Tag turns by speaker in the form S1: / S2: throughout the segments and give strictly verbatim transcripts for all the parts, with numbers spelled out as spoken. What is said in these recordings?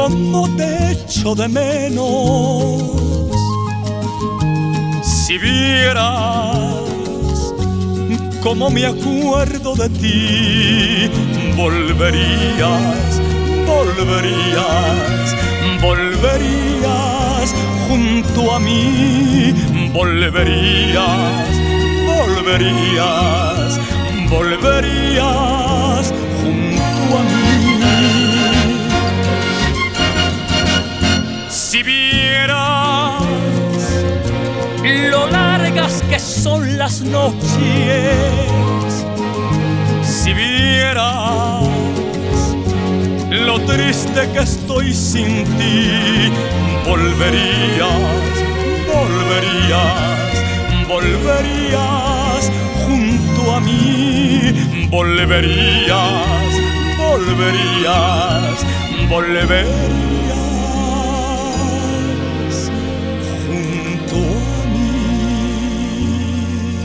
S1: cómo te echo de menos. Si vieras cómo me acuerdo de ti, volverías, volverías, volverías junto a mí, volverías, volverías, volverías junto a mí. Si vieras lo largas que son las noches, si vieras lo triste que estoy sin ti, volverías, volverías, volverías junto a mí, volverías, volverías, volverías junto a mí.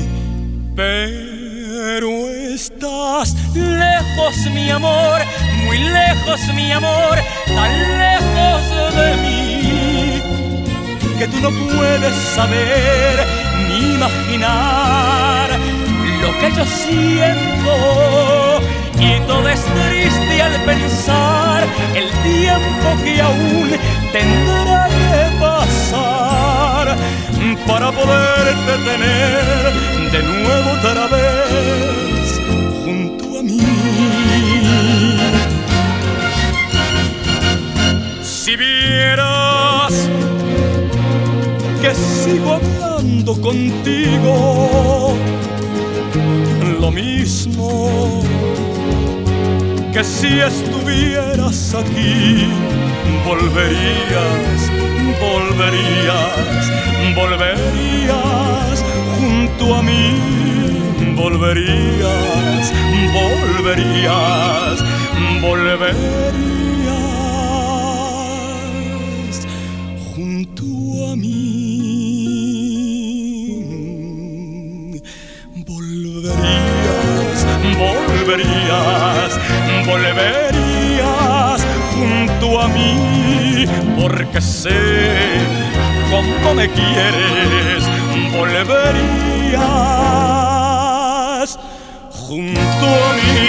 S1: Pero estás lejos, mi amor, muy lejos, mi amor, tan lejos de mí, que tú no puedes saber ni imaginar lo que yo siento. Y todo es triste al pensar el tiempo que aún tendrá que pasar para poderte tener de nuevo otra vez junto a mí. Si vieras que sigo hablando contigo, lo mismo que si estuvieras aquí, volverías, volverías, volverías junto a mí, volverías, volverías, volverías junto a mí. Volverías, volverías junto a mí, porque sé cómo me quieres, volverías junto a mí.